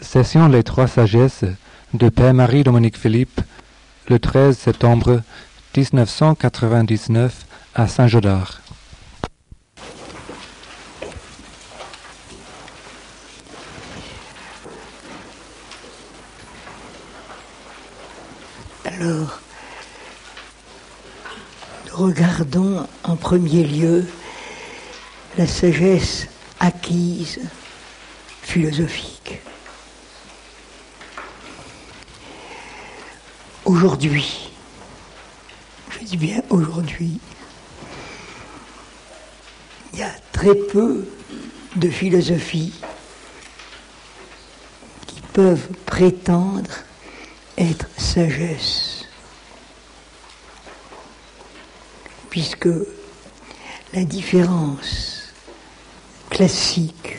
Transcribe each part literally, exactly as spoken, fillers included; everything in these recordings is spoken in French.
Session Les Trois Sagesses de Père Marie-Dominique Philippe, le treize septembre dix-neuf cent quatre-vingt-dix-neuf à Saint-Gaudard. Alors, nous regardons en premier lieu la sagesse acquise philosophique. Aujourd'hui, je dis bien aujourd'hui, il y a très peu de philosophies qui peuvent prétendre être sagesse, puisque la différence classique,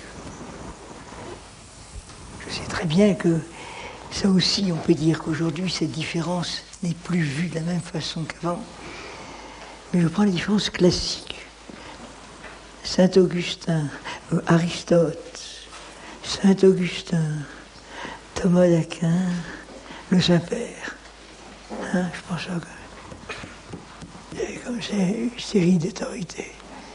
je sais très bien que ça aussi, on peut dire qu'aujourd'hui, cette différence n'est plus vue de la même façon qu'avant. Mais je prends la différence classique. Saint-Augustin, euh, Aristote, Saint-Augustin, Thomas d'Aquin, le Saint-Père. Hein, je pense que c'est comme c'est une série d'autorités.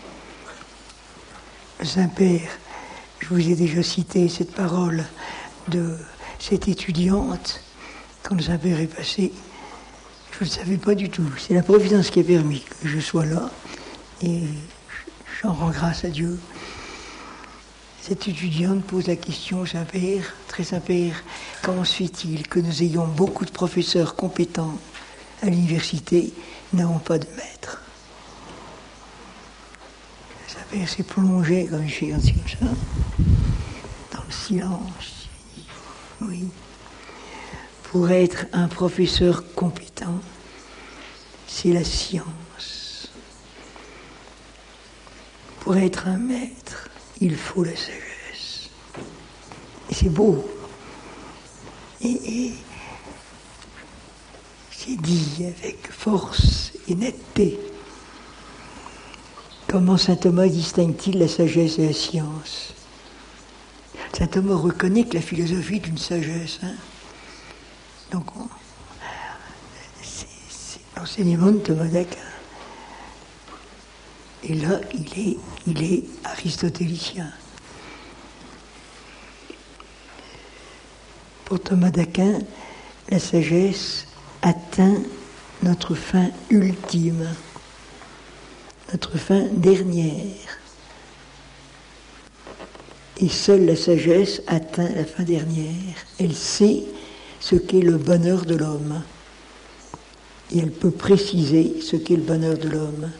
Le Saint-Père, je vous ai déjà cité cette parole de cette étudiante, quand le Saint-Père est passé, je ne le savais pas du tout. C'est la Providence qui a permis que je sois là, et j'en rends grâce à Dieu. Cette étudiante pose la question au Saint-Père, très Saint-Père, comment se fait-il que nous ayons beaucoup de professeurs compétents à l'université, n'avons pas de maître? Le Saint-Père s'est plongé comme une fille comme ça, dans le silence. Oui. Pour être un professeur compétent, c'est la science. Pour être un maître, il faut la sagesse. Et c'est beau. Et, et c'est dit avec force et netteté. Comment saint Thomas distingue-t-il la sagesse et la science? Saint Thomas reconnaît que la philosophie est une sagesse. Hein. Donc, on, c'est, c'est l'enseignement de Thomas d'Aquin. Et là, il est, il est aristotélicien. Pour Thomas d'Aquin, la sagesse atteint notre fin ultime, notre fin dernière. Et seule la sagesse atteint la fin dernière. Elle sait ce qu'est le bonheur de l'homme. Et elle peut préciser ce qu'est le bonheur de l'homme.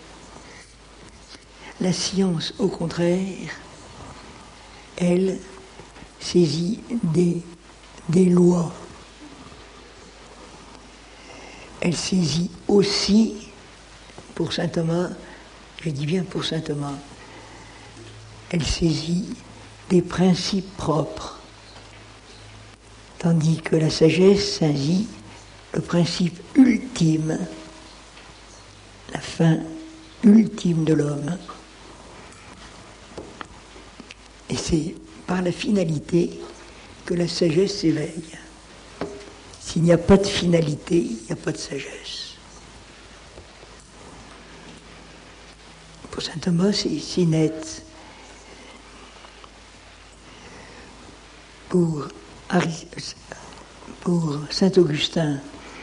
La science, au contraire, elle saisit des, des lois. Elle saisit aussi, pour saint Thomas, je dis bien pour saint Thomas, elle saisit des principes propres, tandis que la sagesse saisit le principe ultime, la fin ultime de l'homme. Et c'est par la finalité que la sagesse s'éveille. S'il n'y a pas de finalité, il n'y a pas de sagesse. Pour saint Thomas, c'est, c'est net. Pour, pour Saint-Augustin,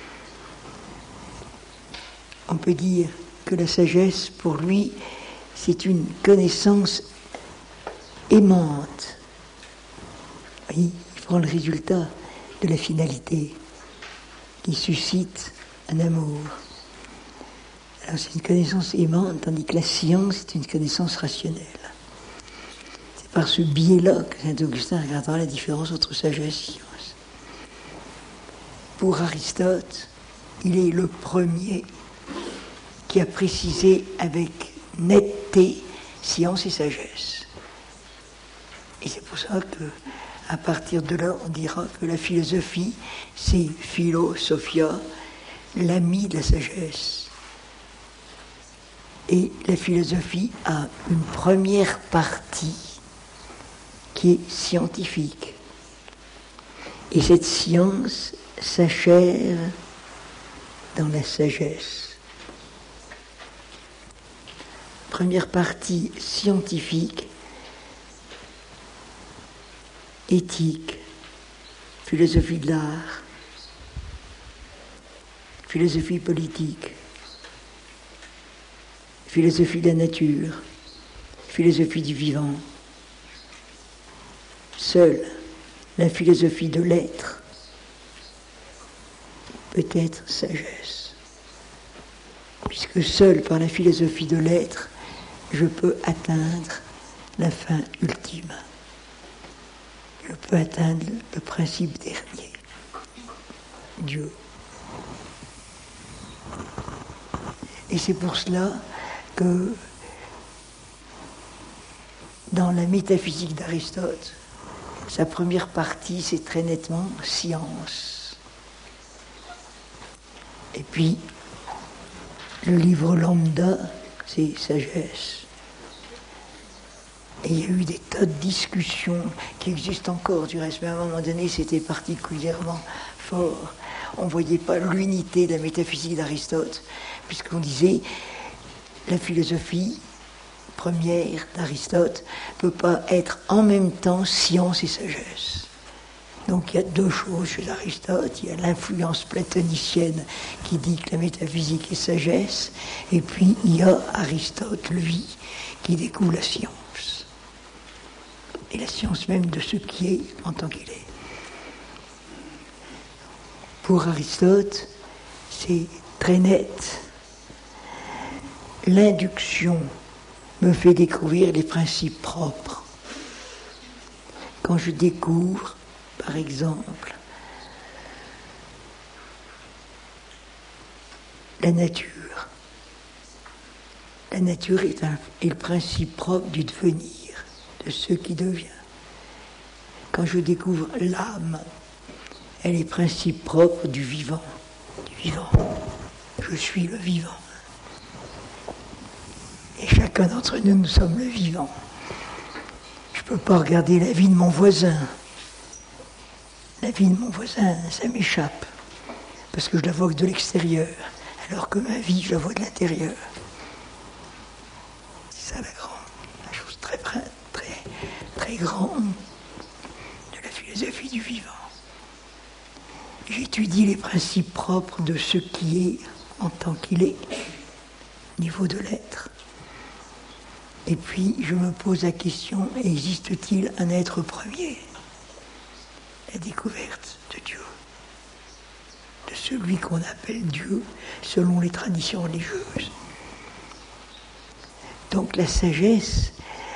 on peut dire que la sagesse, pour lui, c'est une connaissance aimante. Oui, il prend le résultat de la finalité qui suscite un amour. Alors c'est une connaissance aimante, tandis que la science est une connaissance rationnelle. Par ce biais-là que Saint-Augustin regardera la différence entre sagesse et science. Pour Aristote, il est le premier qui a précisé avec netteté science et sagesse. Et c'est pour ça que, à partir de là, on dira que la philosophie, c'est philosophia, l'ami de la sagesse. Et la philosophie a une première partie qui est scientifique. Et cette science s'achève dans la sagesse. Première partie scientifique, éthique, philosophie de l'art, philosophie politique, philosophie de la nature, philosophie du vivant. Seule la philosophie de l'être peut être sagesse. Puisque seule par la philosophie de l'être, je peux atteindre la fin ultime. Je peux atteindre le principe dernier, Dieu. Et c'est pour cela que dans la métaphysique d'Aristote, sa première partie, c'est très nettement science. Et puis, le livre lambda, c'est sagesse. Et il y a eu des tas de discussions qui existent encore, du reste, mais à un moment donné, c'était particulièrement fort. On ne voyait pas l'unité de la métaphysique d'Aristote, puisqu'on disait la philosophie première d'Aristote ne peut pas être en même temps science et sagesse. Donc il y a deux choses chez Aristote. Il y a l'influence platonicienne qui dit que la métaphysique est sagesse, et puis il y a Aristote, lui, qui découvre la science. Et la science même de ce qui est en tant qu'il est. Pour Aristote, c'est très net. L'induction me fait découvrir les principes propres. Quand je découvre, par exemple, la nature. La nature est, un, est le principe propre du devenir, de ce qui devient. Quand je découvre l'âme, elle est le principe propre du vivant. Du vivant. Je suis le vivant. Et chacun d'entre nous, nous sommes le vivant. Je ne peux pas regarder la vie de mon voisin. La vie de mon voisin, ça m'échappe. Parce que je la vois que de l'extérieur. Alors que ma vie, je la vois de l'intérieur. C'est ça la grande, la chose très, très, très grande de la philosophie du vivant. J'étudie les principes propres de ce qui est en tant qu'il est, au niveau de l'être. Et puis, je me pose la question, existe-t-il un être premier ? La découverte de Dieu, de celui qu'on appelle Dieu selon les traditions religieuses. Donc la sagesse,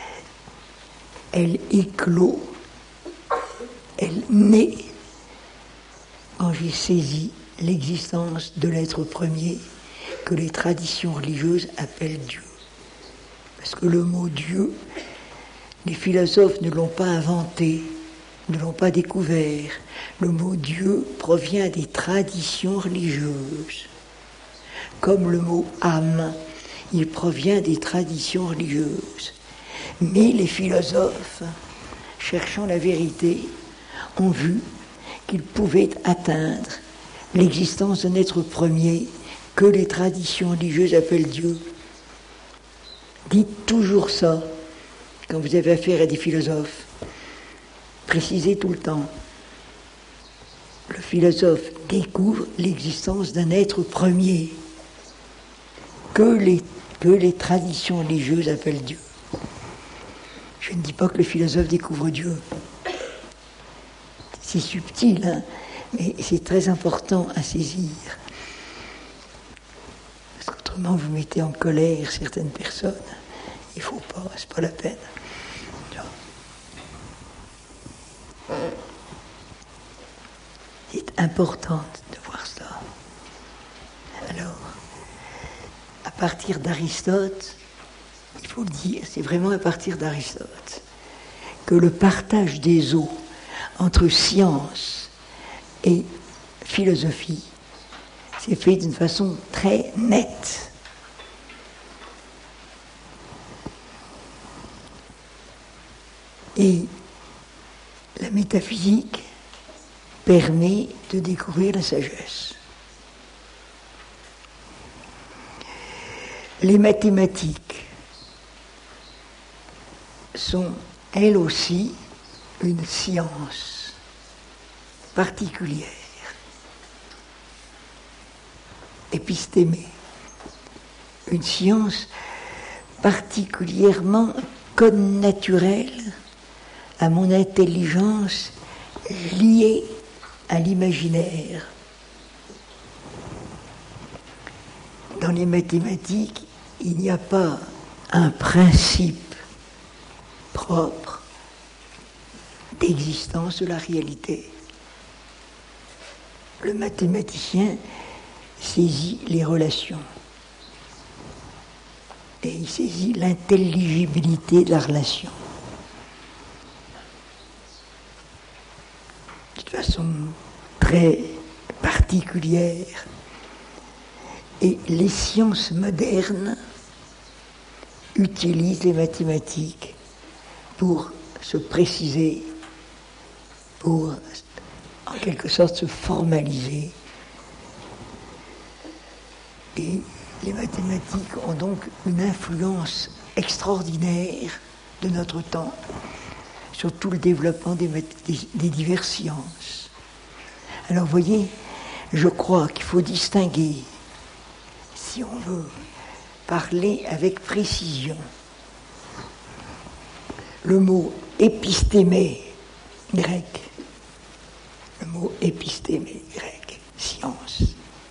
elle éclot, elle naît quand j'ai saisi l'existence de l'être premier que les traditions religieuses appellent Dieu. Parce que le mot Dieu, les philosophes ne l'ont pas inventé, ne l'ont pas découvert. Le mot Dieu provient des traditions religieuses. Comme le mot âme, il provient des traditions religieuses. Mais les philosophes, cherchant la vérité, ont vu qu'ils pouvaient atteindre l'existence d'un être premier que les traditions religieuses appellent Dieu. Dites toujours ça quand vous avez affaire à des philosophes. Précisez tout le temps. Le philosophe découvre l'existence d'un être premier que les, que les traditions religieuses appellent Dieu. Je ne dis pas que le philosophe découvre Dieu. C'est subtil, hein, mais c'est très important à saisir. Parce qu'autrement, vous mettez en colère certaines personnes. Il ne faut pas, c'est pas la peine. C'est important de voir cela. Alors, à partir d'Aristote, il faut le dire, c'est vraiment à partir d'Aristote que le partage des eaux entre science et philosophie s'est fait d'une façon très nette. Et la métaphysique permet de découvrir la sagesse. Les mathématiques sont, elles aussi, une science particulière, épistémée, une science particulièrement connaturelle à mon intelligence liée à l'imaginaire. Dans les mathématiques, il n'y a pas un principe propre d'existence de la réalité. Le mathématicien saisit les relations et il saisit l'intelligibilité de la relation. De façon très particulière. Et les sciences modernes utilisent les mathématiques pour se préciser, pour en quelque sorte se formaliser. Et les mathématiques ont donc une influence extraordinaire de notre temps sur tout le développement des, des, des diverses sciences. Alors vous voyez, je crois qu'il faut distinguer, si on veut parler avec précision, le mot épistémé grec, le mot épistémé grec, science,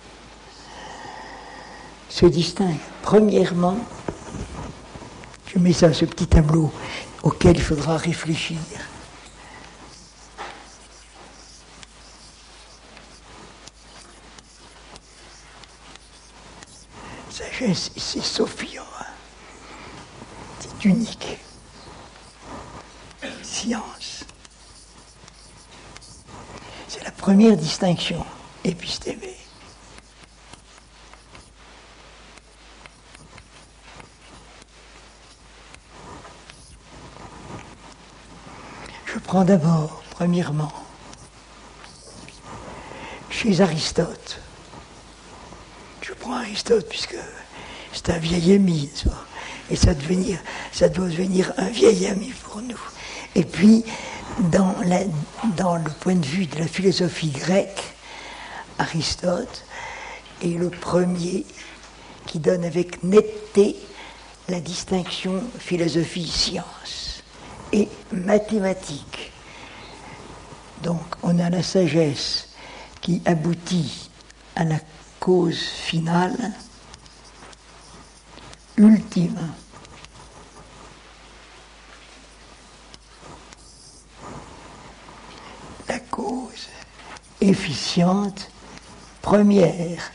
se distingue premièrement, je mets ça, ce petit tableau auquel il faudra réfléchir. Sagesse, c'est Sophia, c'est unique. Science. C'est la première distinction, épistémée. Je prends d'abord, premièrement, chez Aristote. Je prends Aristote puisque c'est un vieil ami, et ça, devenir, ça doit devenir un vieil ami pour nous. Et puis, dans, la, dans le point de vue de la philosophie grecque, Aristote est le premier qui donne avec netteté la distinction philosophie-science et mathématiques. Donc, on a la sagesse qui aboutit à la cause finale, ultime. La cause efficiente, première.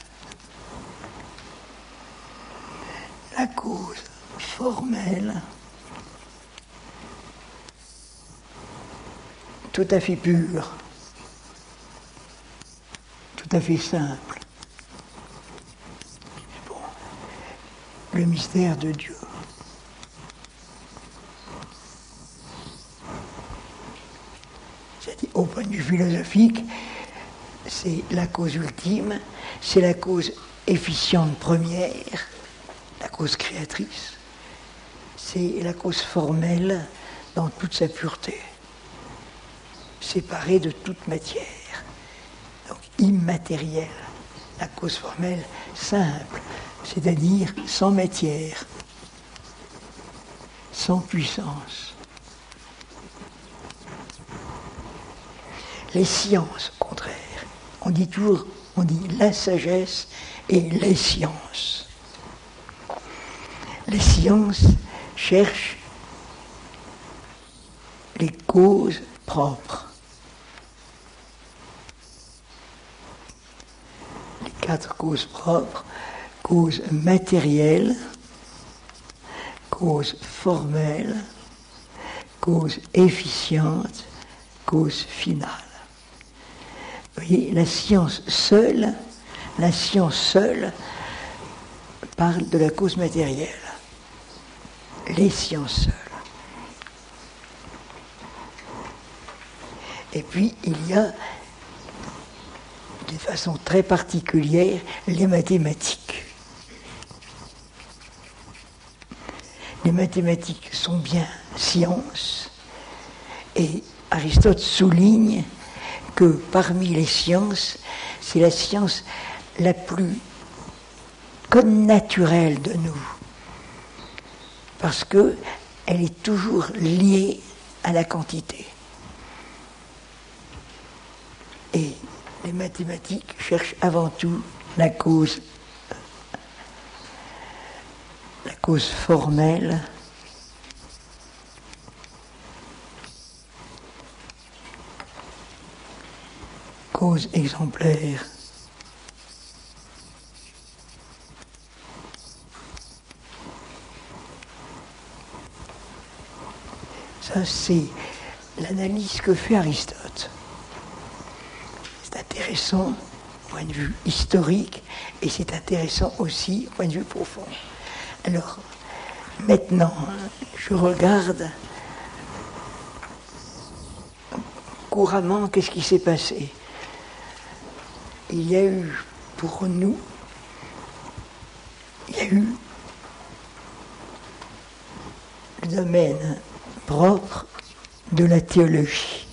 La cause formelle, tout à fait pure, tout à fait simple. Bon, le mystère de Dieu. C'est-à-dire, au point de vue philosophique, c'est la cause ultime, c'est la cause efficiente première, la cause créatrice, c'est la cause formelle dans toute sa pureté, séparée de toute matière, donc immatérielle, la cause formelle simple, c'est-à-dire sans matière, sans puissance. Les sciences, au contraire, on dit toujours, on dit la sagesse et les sciences. Les sciences cherchent les causes propres. Les quatre causes propres, cause matérielle, cause formelle, cause efficiente, cause finale. Vous voyez, la science seule, la science seule parle de la cause matérielle. Les sciences seules. Et puis, il y a de façon très particulière, les mathématiques. Les mathématiques sont bien sciences, et Aristote souligne que parmi les sciences, c'est la science la plus connaturelle de nous, parce qu'elle est toujours liée à la quantité. Et les mathématiques cherchent avant tout la cause, la cause formelle, cause exemplaire. Ça, c'est l'analyse que fait Aristote. C'est intéressant du point de vue historique et c'est intéressant aussi du point de vue profond. Alors, maintenant, je regarde couramment qu'est-ce qui s'est passé. Il y a eu, pour nous, il y a eu le domaine propre de la théologie.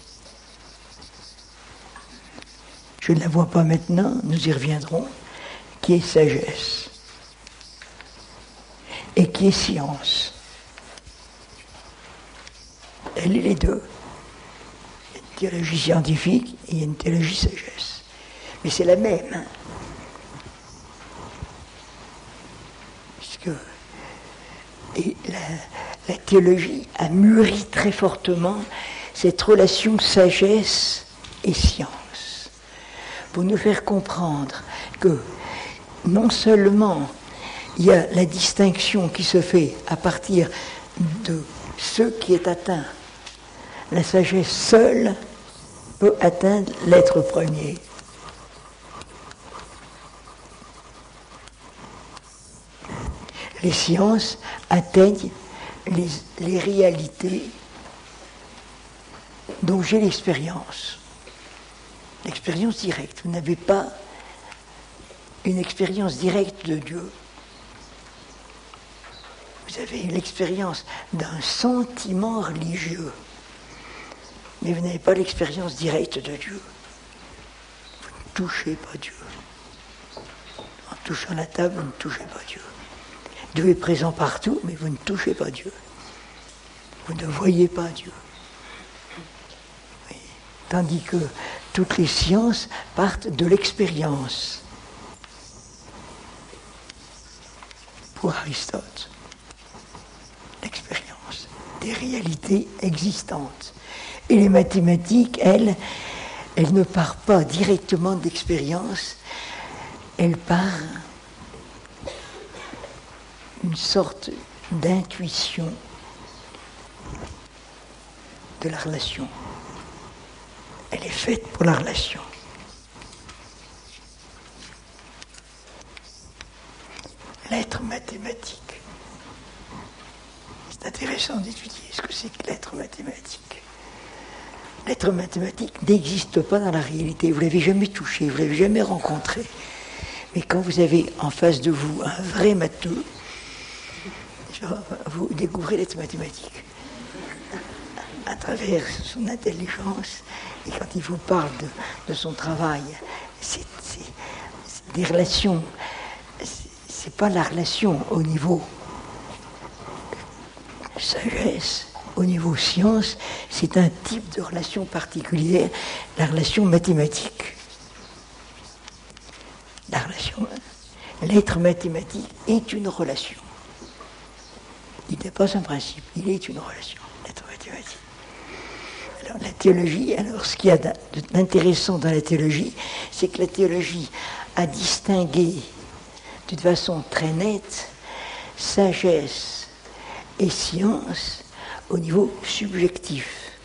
Je ne la vois pas maintenant, nous y reviendrons, qui est sagesse et qui est science. Elle est les deux. Il y a une théologie scientifique et il y a une théologie sagesse. Mais c'est la même. Hein. Puisque et la, la théologie a mûri très fortement cette relation sagesse et science, pour nous faire comprendre que non seulement il y a la distinction qui se fait à partir de ce qui est atteint, la sagesse seule peut atteindre l'être premier. Les sciences atteignent les, les réalités dont j'ai l'expérience. L'expérience directe. Vous n'avez pas une expérience directe de Dieu. Vous avez l'expérience d'un sentiment religieux, mais vous n'avez pas l'expérience directe de Dieu. Vous ne touchez pas Dieu. En touchant la table, vous ne touchez pas Dieu. Dieu est présent partout, mais vous ne touchez pas Dieu. Vous ne voyez pas Dieu. Oui. Tandis que toutes les sciences partent de l'expérience. Pour Aristote, l'expérience des réalités existantes. Et les mathématiques, elles, elles ne partent pas directement d'expérience, elles partent une sorte d'intuition de la relation. Elle est faite pour la relation. L'être mathématique. C'est intéressant d'étudier ce que c'est que l'être mathématique. L'être mathématique n'existe pas dans la réalité. Vous ne l'avez jamais touché, vous ne l'avez jamais rencontré. Mais quand vous avez en face de vous un vrai matheux, vous découvrez l'être mathématique à travers son intelligence, et quand il vous parle de, de son travail, c'est, c'est, c'est des relations, c'est, c'est pas la relation au niveau sagesse, au niveau science, c'est un type de relation particulière, la relation mathématique. La relation, l'être mathématique est une relation. Il n'est pas un principe, il est une relation, l'être mathématique. Alors la théologie, alors ce qu'il y a d'intéressant dans la théologie, c'est que la théologie a distingué d'une façon très nette sagesse et science au niveau subjectif.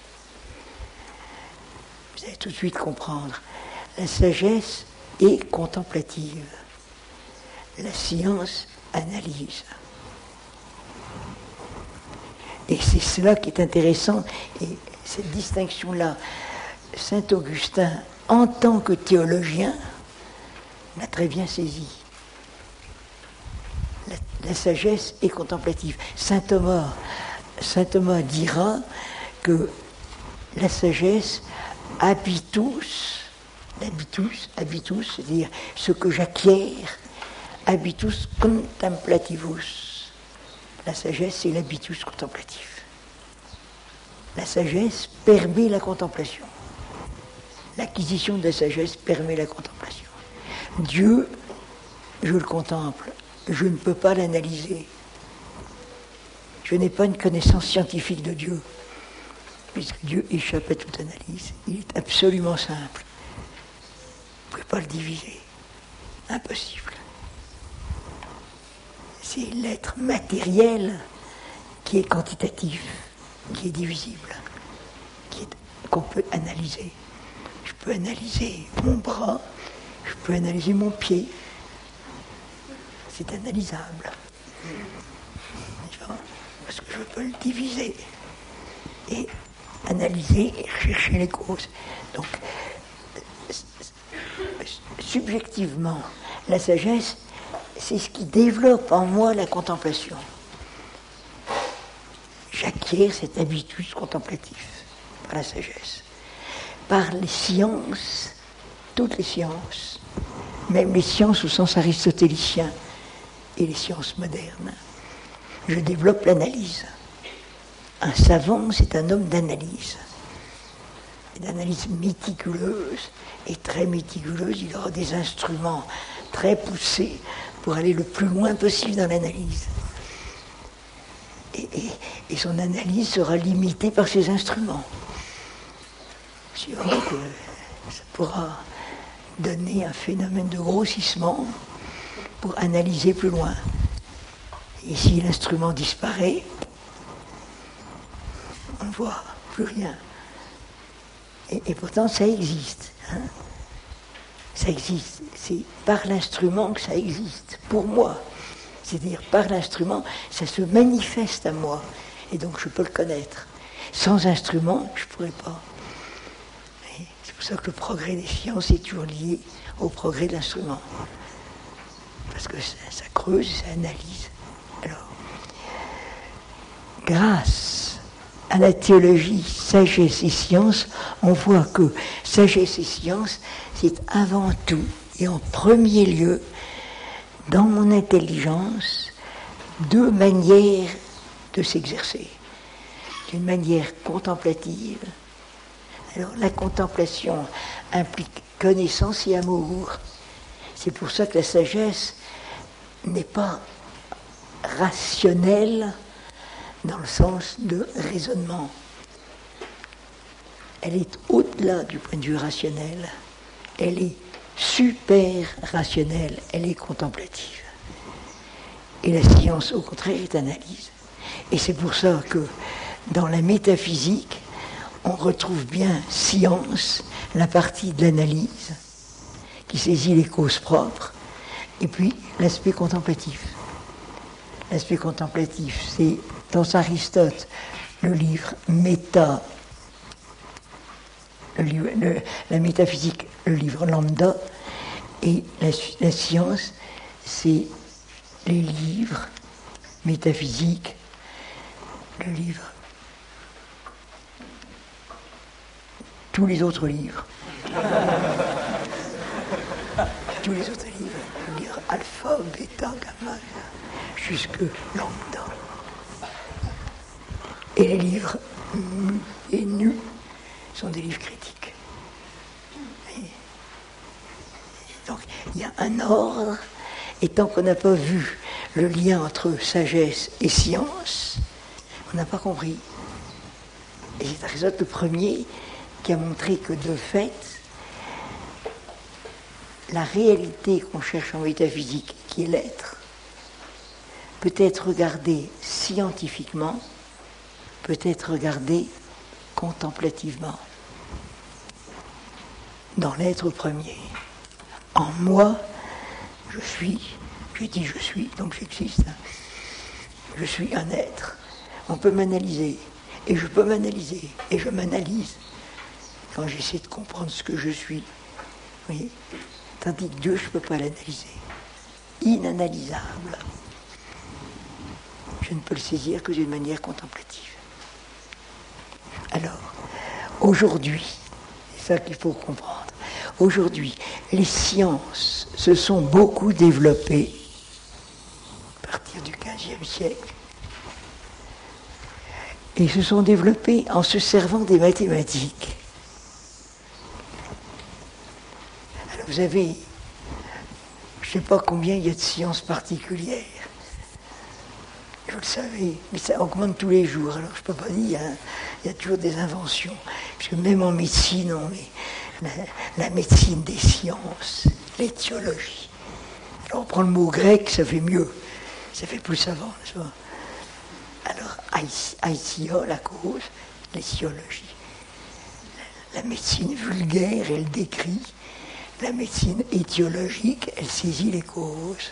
Vous allez tout de suite comprendre. La sagesse est contemplative. La science analyse. Et c'est cela qui est intéressant, et cette distinction-là, Saint Augustin, en tant que théologien, l'a très bien saisi. La, la sagesse est contemplative. Saint Thomas, Saint Thomas dira que la sagesse habitus, l'habitus, habitus, c'est-à-dire ce que j'acquiers, habitus contemplativus. La sagesse, c'est l'habitus contemplatif. La sagesse permet la contemplation. L'acquisition de la sagesse permet la contemplation. Dieu, je le contemple, je ne peux pas l'analyser. Je n'ai pas une connaissance scientifique de Dieu, puisque Dieu échappe à toute analyse. Il est absolument simple. Vous ne pouvez pas le diviser. Impossible. C'est l'être matériel qui est quantitatif, qui est divisible, qui est, qu'on peut analyser. Je peux analyser mon bras, je peux analyser mon pied. C'est analysable. Parce que je peux le diviser et analyser et chercher les causes. Donc, subjectivement, la sagesse, c'est ce qui développe en moi la contemplation. J'acquiers cette habitude contemplative par la sagesse. Par les sciences, toutes les sciences, même les sciences au sens aristotélicien et les sciences modernes, je développe l'analyse. Un savant, c'est un homme d'analyse. Et d'analyse méticuleuse, et très méticuleuse, il aura des instruments très poussés pour aller le plus loin possible dans l'analyse. Et, et, et son analyse sera limitée par ses instruments. C'est vrai que ça pourra donner un phénomène de grossissement pour analyser plus loin. Et si l'instrument disparaît, on ne voit plus rien. Et, et pourtant, ça existe. Hein. Ça existe. C'est par l'instrument que ça existe, pour moi. C'est-à-dire, par l'instrument, ça se manifeste à moi. Et donc, je peux le connaître. Sans instrument, je ne pourrais pas. Et c'est pour ça que le progrès des sciences est toujours lié au progrès de l'instrument. Parce que ça, ça creuse, ça analyse. Alors, grâce à la théologie, sagesse et science, on voit que sagesse et science, c'est avant tout et en premier lieu, dans mon intelligence, deux manières de s'exercer. D'une manière contemplative. Alors, la contemplation implique connaissance et amour. C'est pour ça que la sagesse n'est pas rationnelle dans le sens de raisonnement. Elle est au-delà du point de vue rationnel. Elle est super rationnelle, elle est contemplative. Et la science, au contraire, est analyse. Et c'est pour ça que dans la métaphysique, on retrouve bien science, la partie de l'analyse, qui saisit les causes propres, et puis l'aspect contemplatif. L'aspect contemplatif, c'est dans Aristote, le livre Méta, le livre, le, la métaphysique, le livre Lambda, et la, la science, c'est les livres métaphysiques, le livre, tous les autres livres. Tous les autres livres, le livre alpha, bêta, gamma, jusque lambda. Et les livres mu et nu sont des livres critiques. Et donc il y a un ordre, et tant qu'on n'a pas vu le lien entre sagesse et science, on n'a pas compris. Et c'est Aristote le premier qui a montré que de fait, la réalité qu'on cherche en métaphysique, qui est l'être, peut être regardée scientifiquement, peut être regardée contemplativement. Dans l'être premier. En moi, je suis, je dis je suis, donc j'existe. Je suis un être. On peut m'analyser, et je peux m'analyser, et je m'analyse quand j'essaie de comprendre ce que je suis. Vous voyez ? Tandis que Dieu, je ne peux pas l'analyser. Inanalysable. Je ne peux le saisir que d'une manière contemplative. Alors, aujourd'hui, c'est ça qu'il faut comprendre, aujourd'hui, les sciences se sont beaucoup développées à partir du quinzième siècle et se sont développées en se servant des mathématiques. Alors vous avez, je ne sais pas combien il y a de sciences particulières, vous le savez, mais ça augmente tous les jours. Alors je ne peux pas dire, hein, il y a toujours des inventions. Parce que même en médecine, on met la, la médecine des sciences, l'étiologie. Alors on prend le mot grec, ça fait mieux, ça fait plus savant, n'est-ce pas? Alors, aïsio, la cause, l'étiologie. La, la médecine vulgaire, elle décrit. La médecine étiologique, elle saisit les causes.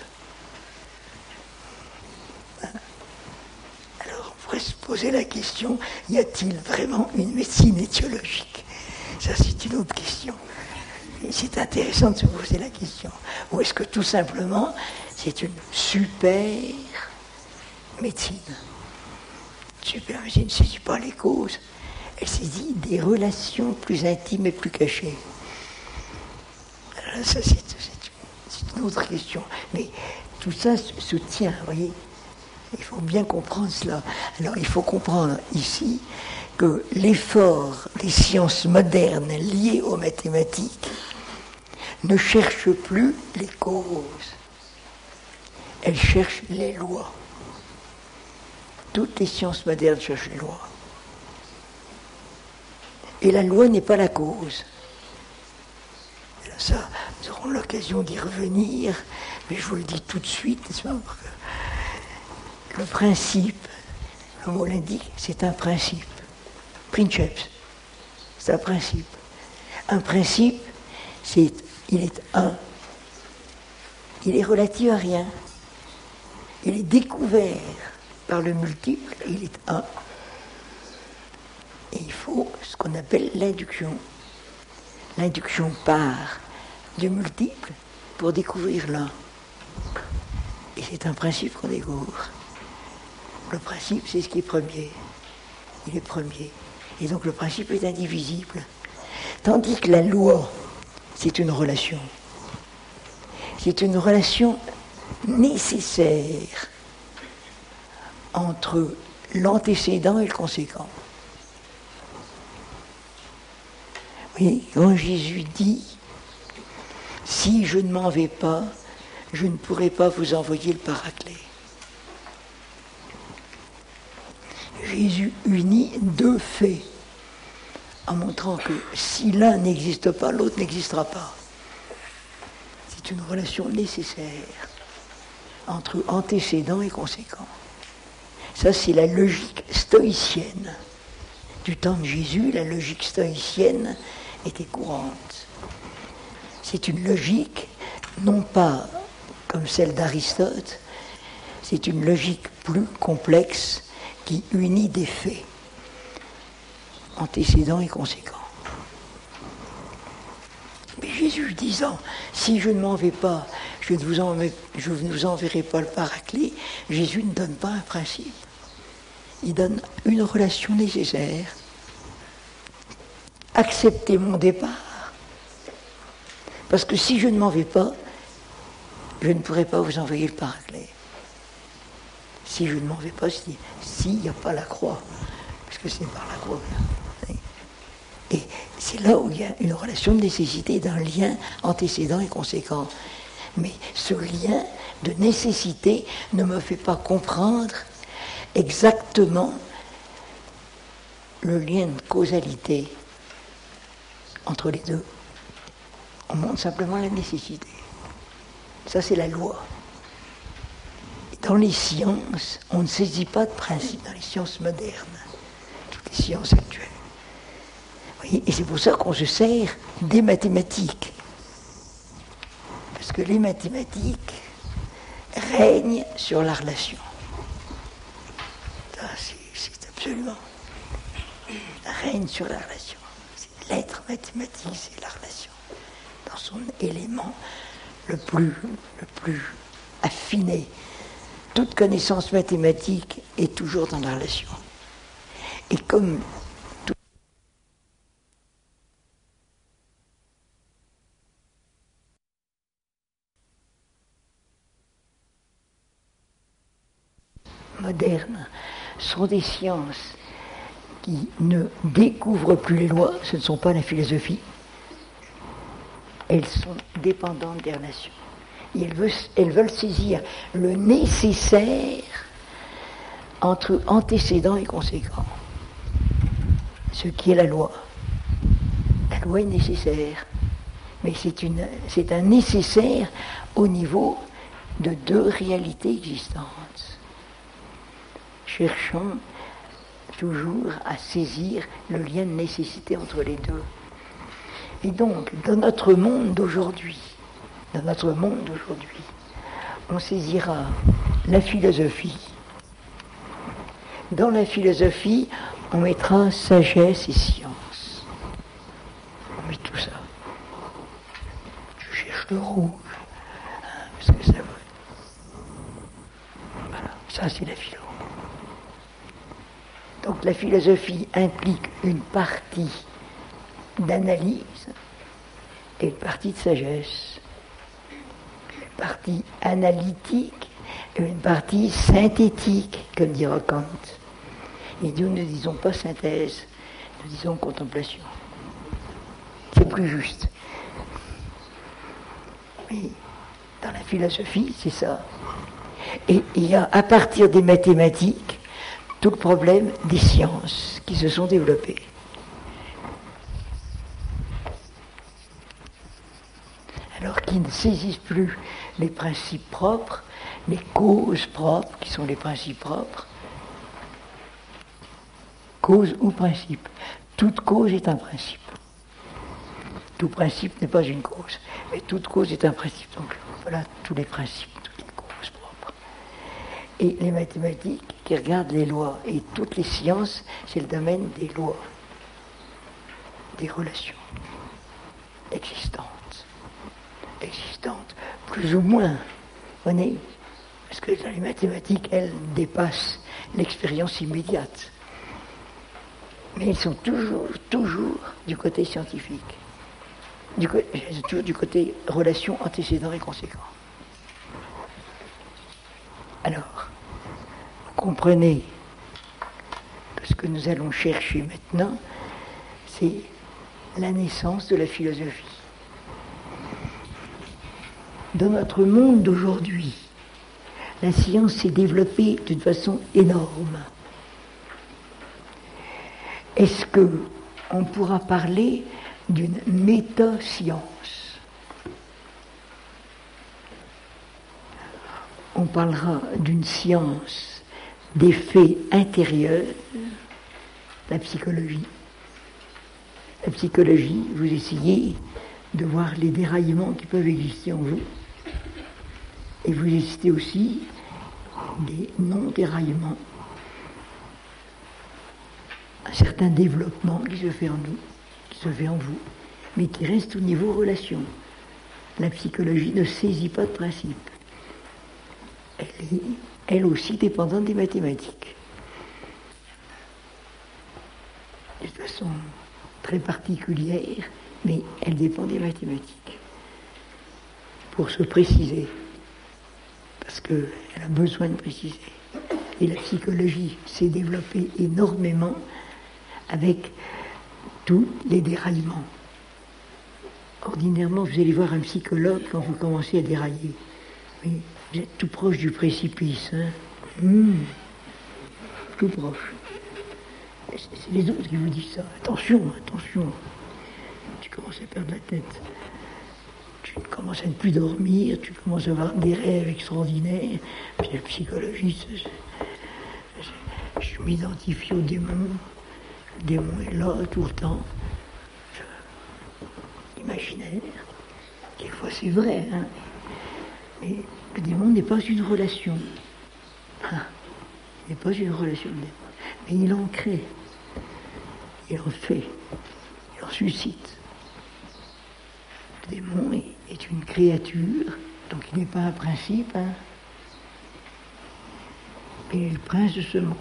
On pourrait se poser la question, y a-t-il vraiment une médecine étiologique? Ça, c'est une autre question. Et c'est intéressant de se poser la question. Ou est-ce que tout simplement, c'est une super médecine? Super médecine ne saisit pas les causes. Elle saisit des relations plus intimes et plus cachées. Alors ça, c'est, c'est, c'est une autre question. Mais tout ça se, se tient, vous voyez. Il faut bien comprendre cela. Alors il faut comprendre ici que l'effort des sciences modernes liées aux mathématiques ne cherche plus les causes. Elles cherchent les lois. Toutes les sciences modernes cherchent les lois. Et la loi n'est pas la cause. Alors ça, nous aurons l'occasion d'y revenir, mais je vous le dis tout de suite, n'est-ce pas? Le principe, le mot l'indique, c'est un principe. Princeps, c'est un principe. Un principe, c'est, il est un. Il est relatif à rien. Il est découvert par le multiple et il est un. Et il faut ce qu'on appelle l'induction. L'induction part du multiple pour découvrir l'un. Et c'est un principe qu'on découvre. Le principe, c'est ce qui est premier. Il est premier. Et donc le principe est indivisible. Tandis que la loi, c'est une relation. C'est une relation nécessaire entre l'antécédent et le conséquent. Oui, quand Jésus dit « Si je ne m'en vais pas, je ne pourrai pas vous envoyer le Paraclet ». Jésus unit deux faits en montrant que si l'un n'existe pas, l'autre n'existera pas. C'est une relation nécessaire entre antécédent et conséquent. Ça, c'est la logique stoïcienne. Du temps de Jésus, la logique stoïcienne était courante. C'est une logique, non pas comme celle d'Aristote, c'est une logique plus complexe qui unit des faits, antécédents et conséquents. Mais Jésus disant, si je ne m'en vais pas, je ne vous, en, je ne vous enverrai pas le Paraclet, Jésus ne donne pas un principe. Il donne une relation nécessaire. Acceptez mon départ, parce que si je ne m'en vais pas, je ne pourrai pas vous envoyer le Paraclet. Si je ne m'en vais pas, s'il si n'y a pas la croix, parce que c'est par la croix. Et c'est là où il y a une relation de nécessité d'un lien antécédent et conséquent. Mais ce lien de nécessité ne me fait pas comprendre exactement le lien de causalité entre les deux. On montre simplement la nécessité. Ça, c'est la loi. Dans les sciences, on ne saisit pas de principe, dans les sciences modernes, toutes les sciences actuelles. Vous voyez, et c'est pour ça qu'on se sert des mathématiques. Parce que les mathématiques règnent sur la relation. Ça, c'est, c'est absolument... règne sur la relation. C'est l'être mathématique, c'est la relation. dans son élément le plus, le plus affiné. Toute connaissance mathématique est toujours dans la relation. Et comme tout moderne sont des sciences qui ne découvrent plus les lois, ce ne sont pas la philosophie, elles sont dépendantes des relations. Et elles veulent, elles veulent saisir le nécessaire entre antécédents et conséquents. Ce qui est la loi. La loi est nécessaire, mais c'est, une, c'est un nécessaire au niveau de deux réalités existantes. Cherchons toujours à saisir le lien de nécessité entre les deux. Et donc, dans notre monde d'aujourd'hui, dans notre monde d'aujourd'hui, on saisira la philosophie. Dans la philosophie, on mettra sagesse et science. On met tout ça. Je cherche le rouge, hein, parce que ça va. Voilà, ça c'est la philo. Donc la philosophie implique une partie d'analyse et une partie de sagesse. Une partie analytique et une partie synthétique, comme dira Kant. Et nous ne disons pas synthèse, nous disons contemplation. C'est plus juste. Mais dans la philosophie, c'est ça. Et il y a, à partir des mathématiques, tout le problème des sciences qui se sont développées. Alors qu'ils ne saisissent plus les principes propres, les causes propres, qui sont les principes propres. Cause ou principe. Toute cause est un principe. Tout principe n'est pas une cause, mais toute cause est un principe. Donc voilà tous les principes, toutes les causes propres. Et les mathématiques qui regardent les lois, et toutes les sciences, c'est le domaine des lois, des relations existantes, existantes, plus ou moins, vous voyez, parce que dans les mathématiques, elles dépassent l'expérience immédiate. Mais elles sont toujours, toujours du côté scientifique, du co- toujours du côté relation antécédents et conséquents. Alors, vous comprenez que ce que nous allons chercher maintenant, c'est la naissance de la philosophie. Dans notre monde d'aujourd'hui, la science s'est développée d'une façon énorme. Est-ce qu'on pourra parler d'une méta-science? On parlera d'une science des faits intérieurs, la psychologie. La psychologie, vous essayez de voir les déraillements qui peuvent exister en vous, et vous essayez aussi des non-déraillements, un certain développement qui se fait en nous, qui se fait en vous, mais qui reste au niveau relation. La psychologie ne saisit pas de principe. Elle est, elle aussi, dépendante des mathématiques. De façon très particulière, mais elle dépend des mathématiques. Pour se préciser, parce qu'elle a besoin de préciser. Et la psychologie s'est développée énormément avec tous les déraillements. Ordinairement, vous allez voir un psychologue quand vous commencez à dérailler. Mais vous êtes tout proche du précipice, hein. Mmh. Tout proche. Et c'est, c'est les autres qui vous disent ça. Attention, attention. Tu commences à perdre la tête. Tu commences à ne plus dormir, tu commences à avoir des rêves extraordinaires. Puis la psychologie, c'est, c'est, je m'identifie au démon. Le démon est là tout le temps. Je, imaginaire. Quelquefois c'est vrai, hein. Mais le démon n'est pas une relation. Ah, il n'est pas une relation de démon. Mais il en crée. Il en fait. Il en suscite. Le démon est, est une créature, donc il n'est pas un principe, hein. Il est le prince de ce monde.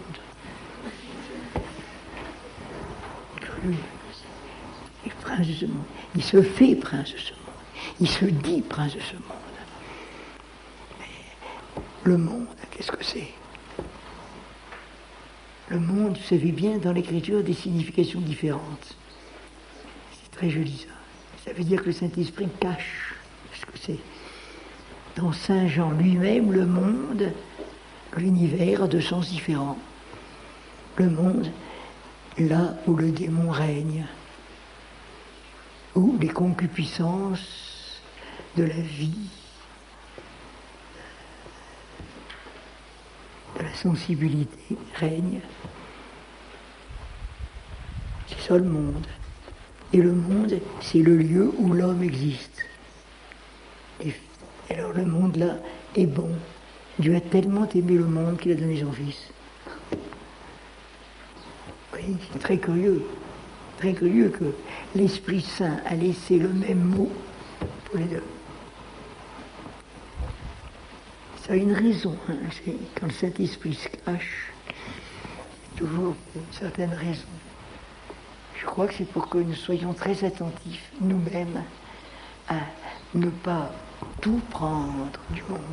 Il est le prince de ce monde. Il se fait prince de ce monde. Il se dit prince de ce monde. Mais le monde, qu'est-ce que c'est? Le monde, vous savez bien, dans l'écriture, des significations différentes. C'est très joli ça. Ça veut dire que le Saint-Esprit cache ce que c'est. Dans Saint Jean lui-même, le monde, l'univers a deux sens différents. Le monde, là où le démon règne, où les concupiscences de la vie, de la sensibilité règnent. C'est ça le monde. Et le monde, c'est le lieu où l'homme existe. Et alors le monde là est bon. Dieu a tellement aimé le monde qu'il a donné son Fils. Oui, c'est très curieux. Très curieux que l'Esprit Saint a laissé le même mot pour les deux. Ça a une raison. Hein. C'est, quand le Saint-Esprit se cache, c'est toujours pour une certaine raison. Je crois que c'est pour que nous soyons très attentifs, nous-mêmes, à ne pas tout prendre du monde.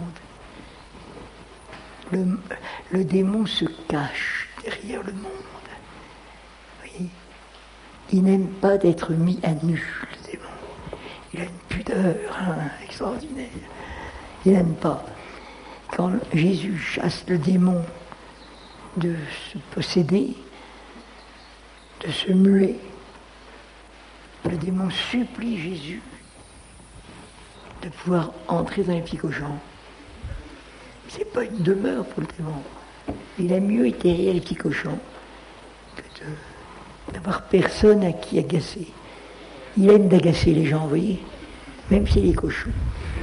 Le, le démon se cache derrière le monde. Oui. Il n'aime pas d'être mis à nu, le démon. Il a une pudeur hein, extraordinaire. Il n'aime pas. Quand Jésus chasse le démon de se posséder, de se muer, le démon supplie Jésus de pouvoir entrer dans les petits cochons. C'est pas une demeure pour le démon. Il a mieux été derrière les petits cochons que de, d'avoir personne à qui agacer. Il aime d'agacer les gens, vous voyez, même si c'est les cochons.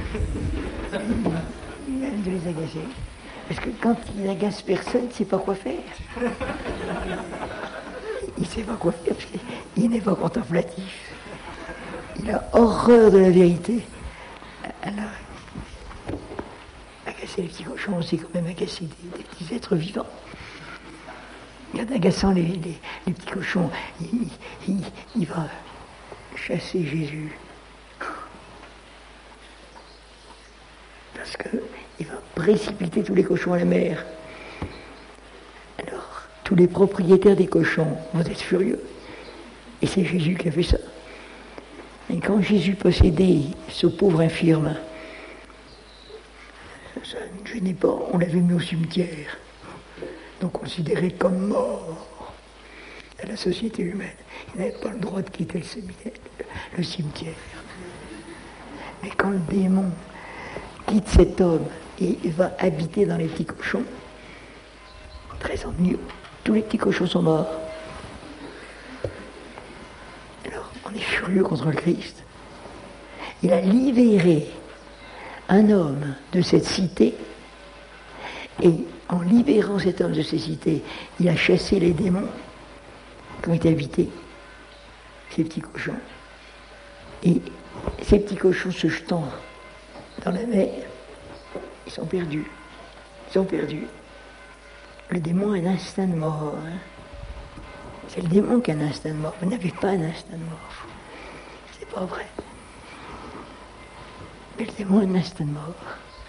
Il aime de les agacer. Parce que quand il n'agace personne, il ne sait pas quoi faire. Il ne sait pas quoi faire parce qu'il n'est pas contemplatif. Il a horreur de la vérité. Alors, agacer les petits cochons, c'est quand même agacer des, des petits êtres vivants. En agaçant les, les, les petits cochons, il, il, il va chasser Jésus. Parce qu'il va précipiter tous les cochons à la mer. Alors, tous les propriétaires des cochons vont être furieux. Et c'est Jésus qui a fait ça. Et quand Jésus possédait ce pauvre infirme, ça ne gênait pas, on l'avait mis au cimetière. Donc considéré comme mort à la société humaine. Il n'avait pas le droit de quitter le cimetière. Le cimetière. Mais quand le démon quitte cet homme et va habiter dans les petits cochons, très ennuyeux, tous les petits cochons sont morts. Alors, on est furieux contre le Christ. Il a libéré un homme de cette cité, et en libérant cet homme de cette cité, il a chassé les démons qui ont été habités, ces petits cochons. Et ces petits cochons se jetant dans la mer, ils sont perdus. Ils sont perdus. Le démon a un instinct de mort. Hein. C'est le démon qui a un instinct de mort. Vous n'avez pas un instinct de mort. C'est pas vrai. Mais le démon a un instinct de mort.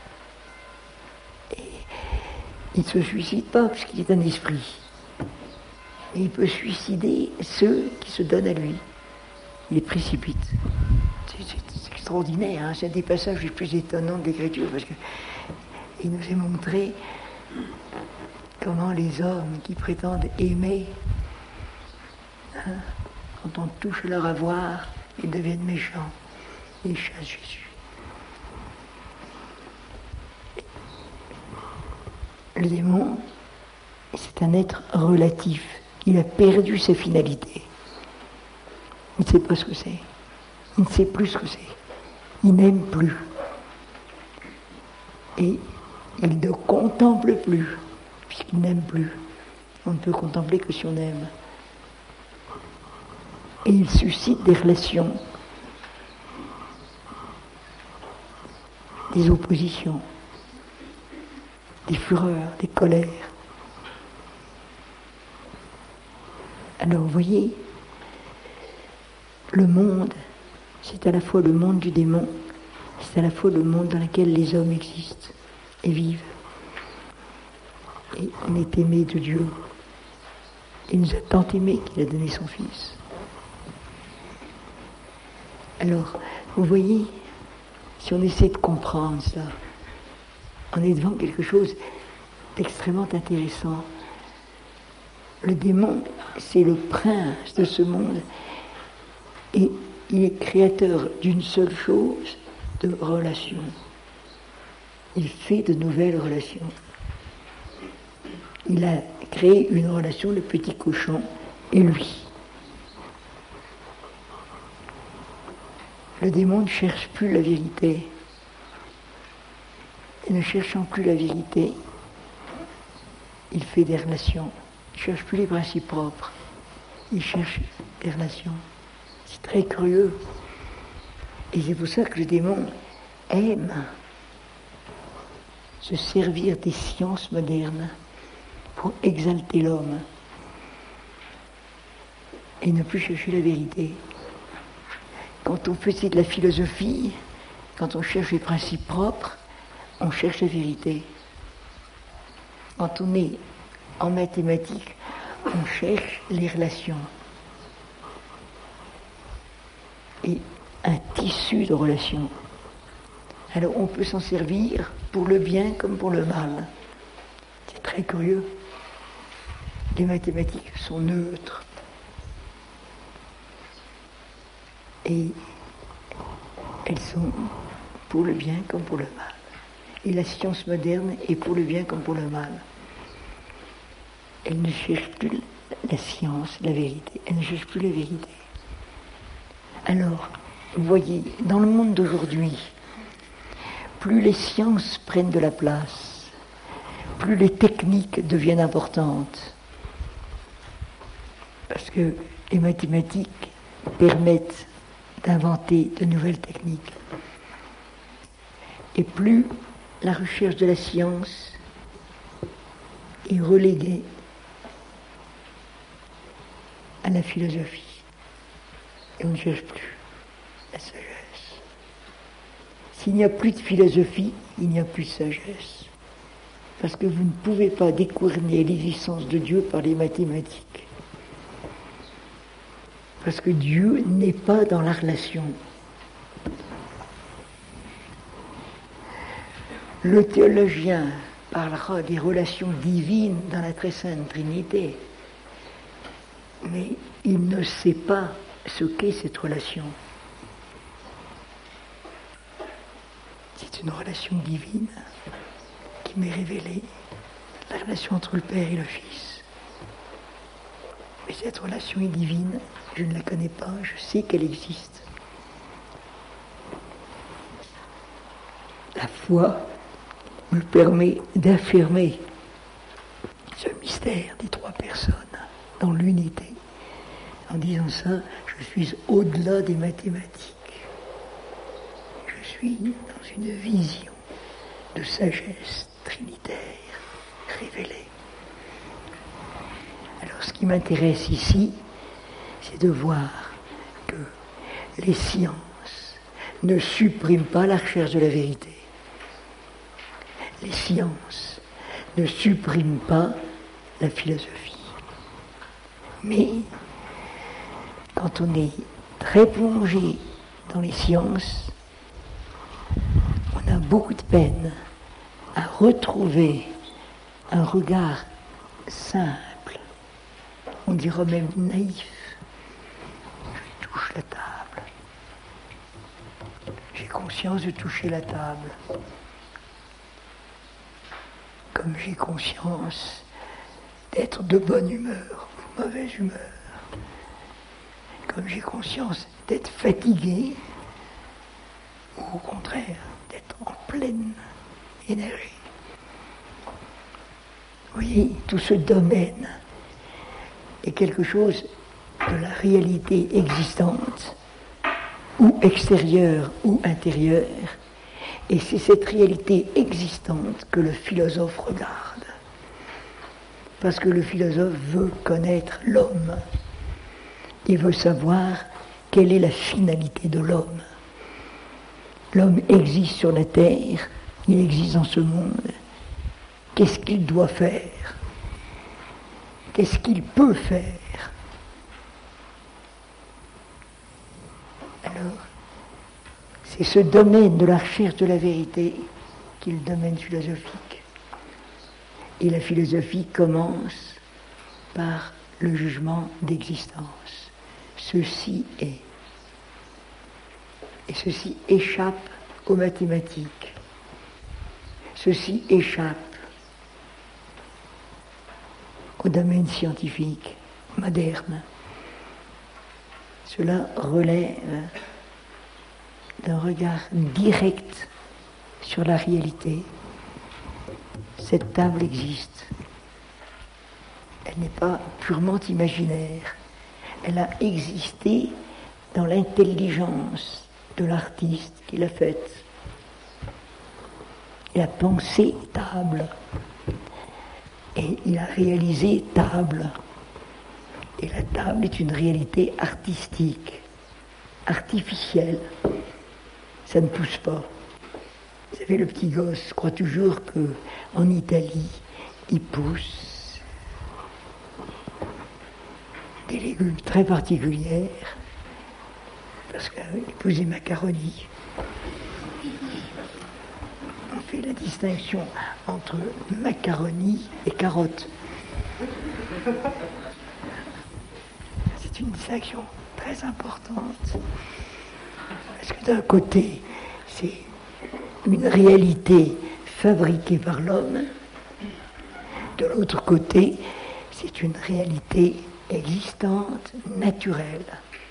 Et il ne se suicide pas parce qu'il est un esprit. Mais il peut suicider ceux qui se donnent à lui. Il les précipite. C'est, c'est, c'est extraordinaire. Hein. C'est un des passages les plus étonnants de l'Écriture parce qu'il nous est montré comment les hommes qui prétendent aimer, hein, quand on touche leur avoir, ils deviennent méchants. Ils chassent Jésus. Le démon, c'est un être relatif. Il a perdu sa finalité. Il ne sait pas ce que c'est. Il ne sait plus ce que c'est. Il n'aime plus. Et il ne contemple plus, puisqu'il n'aime plus. On ne peut contempler que si on aime. Et il suscite des relations des oppositions, des fureurs, des colères. Alors vous voyez, le monde, c'est à la fois le monde du démon, c'est à la fois le monde dans lequel les hommes existent et vivent. Et on est aimé de Dieu. Il nous a tant aimés qu'il a donné son Fils. Alors, vous voyez, si on essaie de comprendre ça, on est devant quelque chose d'extrêmement intéressant. Le démon, c'est le prince de ce monde et il est créateur d'une seule chose, de relations. Il fait de nouvelles relations. Il a créé une relation, le petit cochon et lui. Le démon ne cherche plus la vérité. Et ne cherchant plus la vérité, il fait des relations. Il ne cherche plus les principes propres. Il cherche des relations. C'est très curieux. Et c'est pour ça que le démon aime se servir des sciences modernes pour exalter l'homme et ne plus chercher la vérité. Quand on faisait de la philosophie, quand on cherche les principes propres, on cherche la vérité. Quand on est en mathématiques, on cherche les relations. Et un tissu de relations. Alors on peut s'en servir pour le bien comme pour le mal. C'est très curieux. Les mathématiques sont neutres. Et elles sont pour le bien comme pour le mal. Et la science moderne est pour le bien comme pour le mal. Elle ne cherche plus la science, la vérité. Elle ne cherche plus la vérité. Alors, vous voyez, dans le monde d'aujourd'hui, plus les sciences prennent de la place, plus les techniques deviennent importantes. Parce que les mathématiques permettent d'inventer de nouvelles techniques. Et plus la recherche de la science est reléguée à la philosophie. Et on ne cherche plus la sagesse. S'il n'y a plus de philosophie, il n'y a plus de sagesse. Parce que vous ne pouvez pas découvrir l'existence de Dieu par les mathématiques. Parce que Dieu n'est pas dans la relation. Le théologien parlera des relations divines dans la très sainte Trinité, mais il ne sait pas ce qu'est cette relation. C'est une relation divine qui m'est révélée, la relation entre le Père et le Fils. Mais cette relation est divine, je ne la connais pas, je sais qu'elle existe. La foi me permet d'affirmer ce mystère des trois personnes dans l'unité. En disant ça, je suis au-delà des mathématiques. Je suis dans une vision de sagesse trinitaire révélée. Alors ce qui m'intéresse ici, c'est de voir que les sciences ne suppriment pas la recherche de la vérité. Les sciences ne suppriment pas la philosophie. Mais quand on est très plongé dans les sciences, on a beaucoup de peine à retrouver un regard simple, on dira même naïf. Je touche la table. J'ai conscience de toucher la table. Comme j'ai conscience d'être de bonne humeur ou mauvaise humeur. Comme j'ai conscience d'être fatigué, ou au contraire, d'être en pleine énergie. Vous voyez, tout ce domaine est quelque chose de la réalité existante, ou extérieure ou intérieure, Et c'est cette réalité existante que le philosophe regarde. Parce que le philosophe veut connaître l'homme. Il veut savoir quelle est la finalité de l'homme. L'homme existe sur la terre, il existe dans ce monde. Qu'est-ce qu'il doit faire? Qu'est-ce qu'il peut faire? Alors, c'est ce domaine de la recherche de la vérité qui est le domaine philosophique. Et la philosophie commence par le jugement d'existence. Ceci est. Et ceci échappe aux mathématiques. Ceci échappe au domaine scientifique moderne. Cela relève d'un regard direct sur la réalité. Cette table existe. Elle n'est pas purement imaginaire. Elle a existé dans l'intelligence de l'artiste qui l'a faite. Il a pensé table. Et il a réalisé table. Et la table est une réalité artistique, artificielle. Ça ne pousse pas. Vous savez, le petit gosse croit toujours qu'en Italie, il pousse des légumes très particulières, parce qu'il pousse des macaronis. On fait la distinction entre macaroni et carotte. C'est une distinction très importante. Parce que d'un côté, c'est une réalité fabriquée par l'homme. De l'autre côté, c'est une réalité existante, naturelle.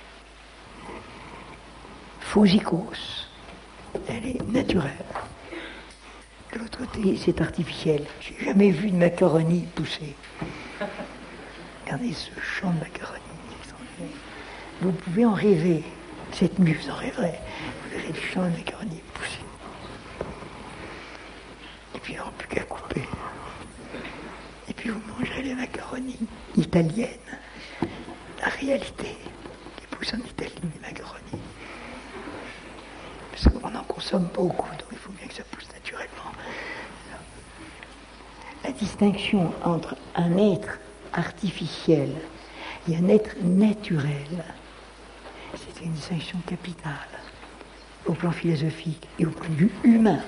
Phosikos, elle est naturelle. De l'autre côté, c'est artificiel. J'ai jamais vu de macaroni pousser. Regardez ce champ de macaroni. Vous pouvez en rêver. Cette nuit, vous en rêverez. Vous verrez le champ de macaroni pousser. Et puis, il n'y aura plus qu'à couper. Et puis, vous mangerez les macaronis italiennes. La réalité qui pousse en Italie, les macaronis. Parce qu'on en consomme beaucoup, donc il faut bien que ça pousse naturellement. La distinction entre un être artificiel et un être naturel, c'est une distinction capitale au plan philosophique et au point de vue humain.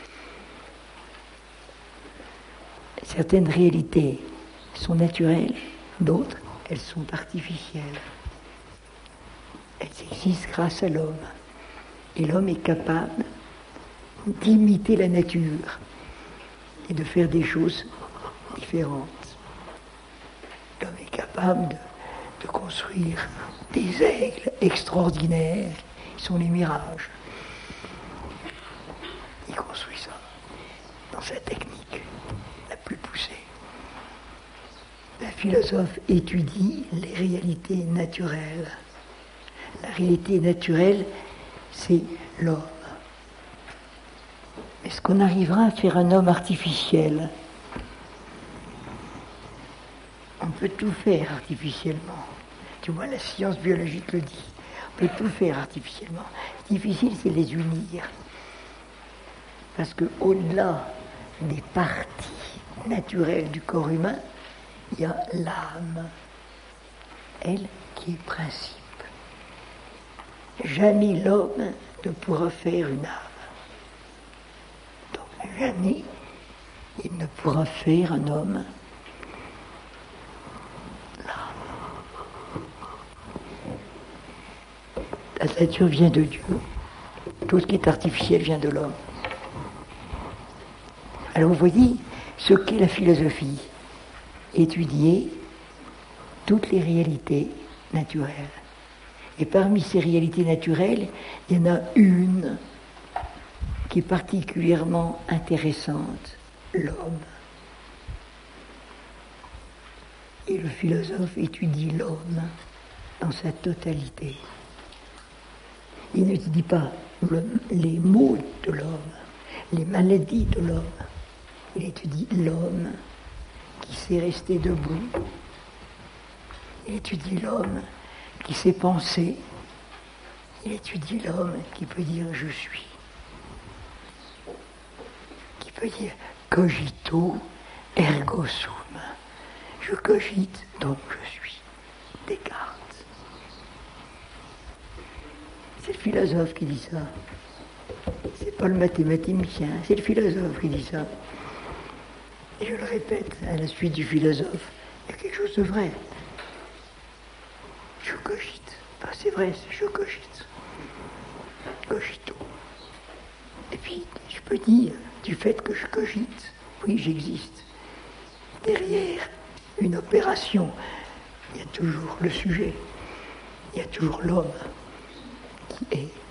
Certaines réalités sont naturelles, d'autres, elles sont artificielles. Elles existent grâce à l'homme. Et l'homme est capable d'imiter la nature et de faire des choses différentes. L'homme est capable de, de construire des aigles extraordinaires, qui sont les mirages. Il construit ça dans sa technique la plus poussée. La philosophe étudie les réalités naturelles. La réalité naturelle, c'est l'homme. Est-ce qu'on arrivera à faire un homme artificiel? On peut tout faire artificiellement. Tu vois, la science biologique le dit. On peut tout faire artificiellement. Ce qui est difficile, c'est les unir. Parce qu'au-delà des parties naturelles du corps humain, il y a l'âme, elle qui est principe. Jamais l'homme ne pourra faire une âme. Donc jamais il ne pourra faire un homme. L'âme. La nature vient de Dieu. Tout ce qui est artificiel vient de l'homme. Alors vous voyez ce qu'est la philosophie. Étudier toutes les réalités naturelles. Et parmi ces réalités naturelles, il y en a une qui est particulièrement intéressante, l'homme. Et le philosophe étudie l'homme dans sa totalité. Il n'étudie pas le, les mots de l'homme, les maladies de l'homme. Il étudie l'homme qui sait rester debout. Il étudie l'homme qui sait penser. Il étudie l'homme qui peut dire je suis. Qui peut dire cogito ergo sum. Je cogite, donc je suis. Descartes. C'est le philosophe qui dit ça. C'est pas le mathématicien, c'est le philosophe qui dit ça. Et je le répète, à la suite du philosophe, il y a quelque chose de vrai. Je cogite. Enfin, c'est vrai, c'est je cogite. Cogito. Et puis, je peux dire, du fait que je cogite, oui, j'existe. Derrière une opération, il y a toujours le sujet, il y a toujours l'homme qui est.